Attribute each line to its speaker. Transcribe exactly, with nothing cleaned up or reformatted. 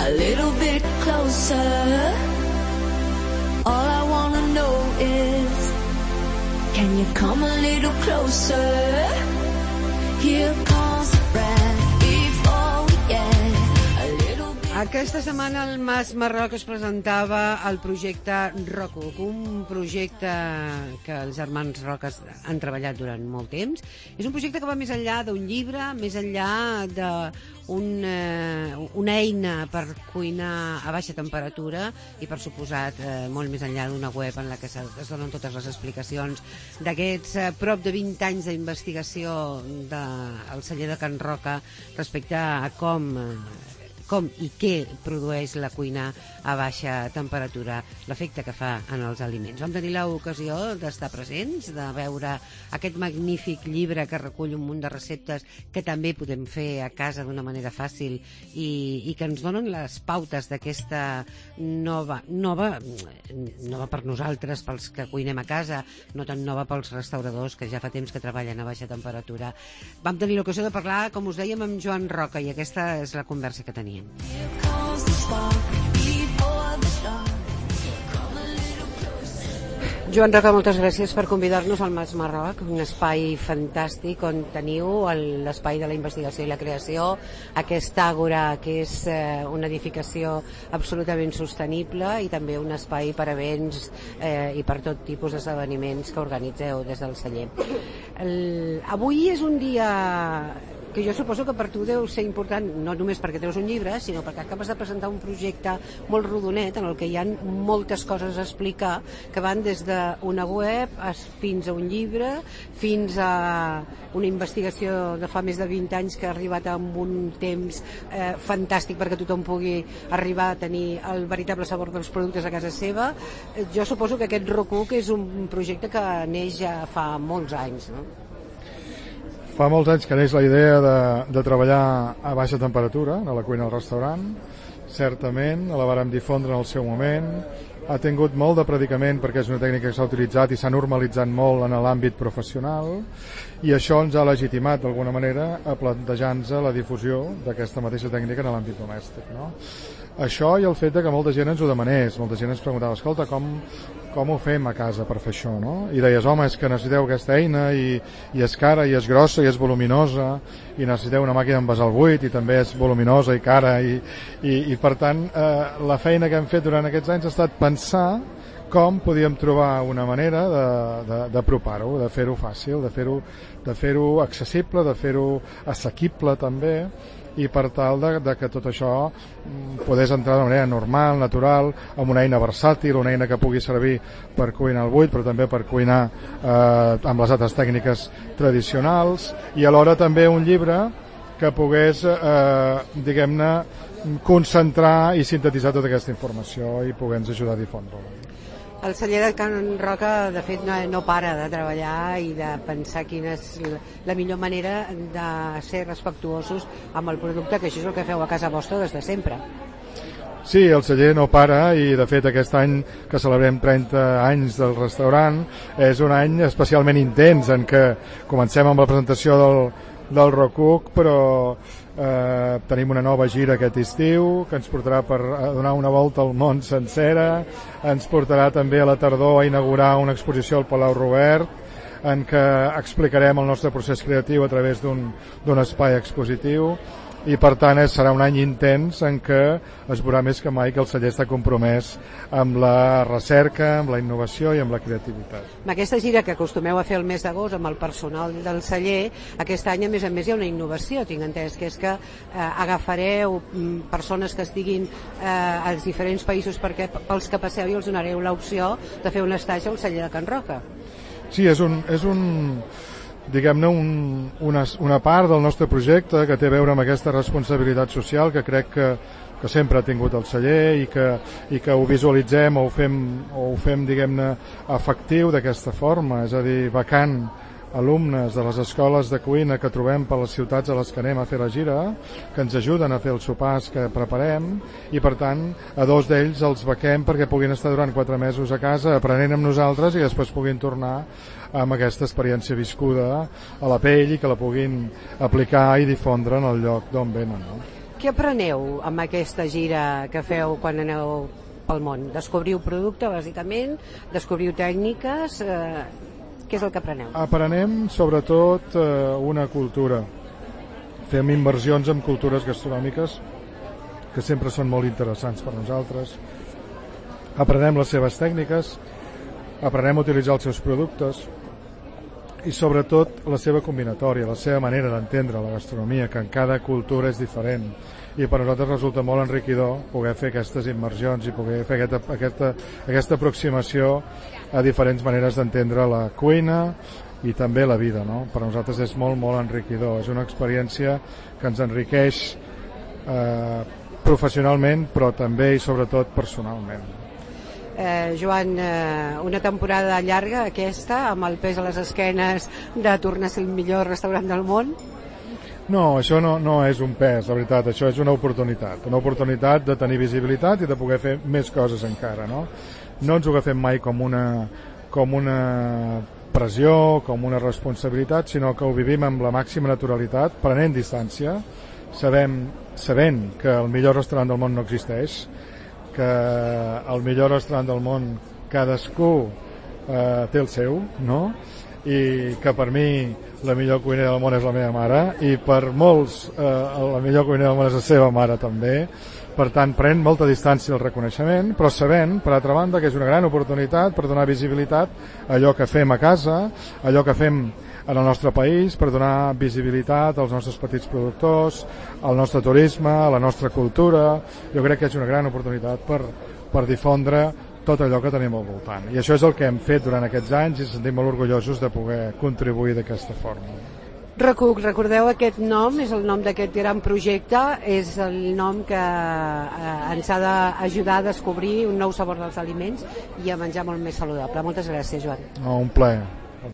Speaker 1: a little bit closer. All I wanna know is, can you come a little closer? Here comes the breath before we get a little bit.
Speaker 2: Aquesta setmana el Mas Marroc es presentava el projecte Rocuc, un projecte que els germans Roques han treballat durant molt temps. És un projecte que va més enllà d'un llibre, més enllà de un, eh, una eina per cuinar a baixa temperatura i, per suposat, eh, molt més enllà d'una web en la que es donen totes les explicacions d'aquests eh, prop de vint anys d'investigació del celler de Can Roca respecte a com... Eh, com i què produeix la cuina a baixa temperatura, l'efecte que fa en els aliments. Vam tenir l'ocasió d'estar presents, de veure aquest magnífic llibre que recull un munt de receptes que també podem fer a casa d'una manera fàcil i, i que ens donen les pautes d'aquesta nova, nova, nova per nosaltres, pels que cuinem a casa, no tan nova pels restauradors que ja fa temps que treballen a baixa temperatura. Vam tenir l'ocasió de parlar, com us dèiem, amb Joan Roca i aquesta és la conversa que teníem. Joan Roca, moltes gràcies per convidar-nos al Mas Marroc, un espai fantàstic on teniu l'espai de la investigació i la creació, aquest àgora que és eh, una edificació absolutament sostenible i també un espai per a events eh, i per tot tipus d'esdeveniments que organitzeu des del celler. El, avui és un dia que jo suposo que per tu deu ser important, no només perquè treus un llibre, sinó perquè acabes de presentar un projecte molt rodonet en el que hi ha moltes coses a explicar que van des d'una web fins a un llibre, fins a una investigació de fa més de vint anys que ha arribat amb un temps eh, fantàstic perquè tothom pugui arribar a tenir el veritable sabor dels productes a casa seva. Jo suposo que aquest Rocuc és un projecte que neix ja fa molts anys, no?
Speaker 3: Fa molts anys que neix la idea de, de treballar a baixa temperatura a la cuina del restaurant. Certament, la vàrem difondre en el seu moment. Ha tingut molt de predicament perquè és una tècnica que s'ha utilitzat i s'ha normalitzat molt en l'àmbit professional i això ens ha legitimat d'alguna manera a plantejar-nos la difusió d'aquesta mateixa tècnica en l'àmbit domèstic, no? Això i el fet que molta gent ens ho demanés, molta gent ens preguntava, escolta, com, com ho fem a casa per fer això, no? I deies, home, és que necessiteu aquesta eina i, i és cara i és grossa i és voluminosa i necessiteu una màquina amb basal buit i també és voluminosa i cara i, i, i per tant, eh, la feina que hem fet durant aquests anys ha estat pensar com podíem trobar una manera d'apropar-ho, de, de, de fer-ho fàcil, de fer-ho de fer-ho accessible, de fer-ho assequible també, i per tal de, de que tot això podés entrar de manera normal, natural, amb una eina versàtil, una eina que pugui servir per cuinar al buit, però també per cuinar eh, amb les altres tècniques tradicionals, i alhora també un llibre que pogués, eh, diguem-ne, concentrar i sintetitzar tota aquesta informació i poder-nos ajudar a difondre-la.
Speaker 2: El celler de Can Roca, de fet, no, no para de treballar i de pensar quina és la millor manera de ser respectuosos amb el producte, que això és el que feu a casa vostra des de sempre.
Speaker 3: Sí, el celler no para i, de fet, aquest any que celebrem trenta anys del restaurant és un any especialment intens en què comencem amb la presentació del, del Rocuc, però eh, tenim una nova gira aquest estiu que ens portarà per donar una volta al món sencera, ens portarà també a la tardor a inaugurar una exposició al Palau Robert en què explicarem el nostre procés creatiu a través d'un d'un espai expositiu i per tant serà un any intens en què es veurà més que mai que el celler està compromès amb la recerca, amb la innovació i amb la creativitat.
Speaker 2: Amb aquesta gira que acostumeu a fer el mes d'agost amb el personal del celler, aquest any a més a més hi ha una innovació, tinc entès, que és que eh, agafareu mm, persones que estiguin eh, als diferents països perquè pels que passeu i els donareu l'opció de fer un estatge al celler de Can Roca.
Speaker 3: Sí, és un... És un diguem-ne, un, una, una part del nostre projecte que té a veure amb aquesta responsabilitat social que crec que, que sempre ha tingut el celler i que, i que ho visualitzem o ho fem, o ho fem diguem-ne, efectiu d'aquesta forma, és a dir, becant alumnes de les escoles de cuina que trobem per les ciutats a les que anem a fer la gira, que ens ajuden a fer els sopars que preparem i per tant a dos d'ells els bequem perquè puguin estar durant quatre mesos a casa aprenent amb nosaltres i després puguin tornar amb aquesta experiència viscuda a la pell i que la puguin aplicar i difondre en el lloc d'on venen, no?
Speaker 2: Què apreneu amb aquesta gira que feu quan aneu pel món? Descobriu producte, bàsicament, descobriu tècniques, eh, què és el que apreneu?
Speaker 3: Aprenem, sobretot, eh, una cultura. Fem immersions en cultures gastronòmiques que sempre són molt interessants per nosaltres. Aprenem les seves tècniques, aprenem a utilitzar els seus productes i, sobretot, la seva combinatòria, la seva manera d'entendre la gastronomia, que en cada cultura és diferent. I per nosaltres resulta molt enriquidor poder fer aquestes immersions i poder fer aquesta, aquesta, aquesta aproximació a diferents maneres d'entendre la cuina i també la vida, no? Per nosaltres és molt, molt enriquidor. És una experiència que ens enriqueix eh, professionalment, però també i sobretot personalment.
Speaker 2: Eh, Joan, eh, una temporada llarga aquesta, amb el pes a les esquenes de tornar a ser el millor restaurant del món?
Speaker 3: No, això no, no és un pes, la veritat, això és una oportunitat, una oportunitat de tenir visibilitat i de poder fer més coses encara, no? No ens ho agafem mai com una, com una pressió, com una responsabilitat, sinó que ho vivim amb la màxima naturalitat, prenent distància, sabem, sabent que el millor restaurant del món no existeix, que el millor restaurant del món cadascú eh, té el seu, no? I que per mi la millor cuinera del món és la meva mare i per molts eh, la millor cuinera del món és la seva mare també. Per tant, pren molta distància al reconeixement, però sabent, per altra banda, que és una gran oportunitat per donar visibilitat a allò que fem a casa, allò que fem en el nostre país, per donar visibilitat als nostres petits productors, al nostre turisme, a la nostra cultura. Jo crec que és una gran oportunitat per, per difondre tot allò que tenim al voltant. I això és el que hem fet durant aquests anys i ens sentim molt orgullosos de poder contribuir d'aquesta forma.
Speaker 2: Recuc, recordeu aquest nom, és el nom d'aquest gran projecte, és el nom que eh, ens ha d'ajudar a descobrir un nou sabor dels aliments i a menjar molt més saludable. Moltes gràcies, Joan.
Speaker 3: No, un plaer.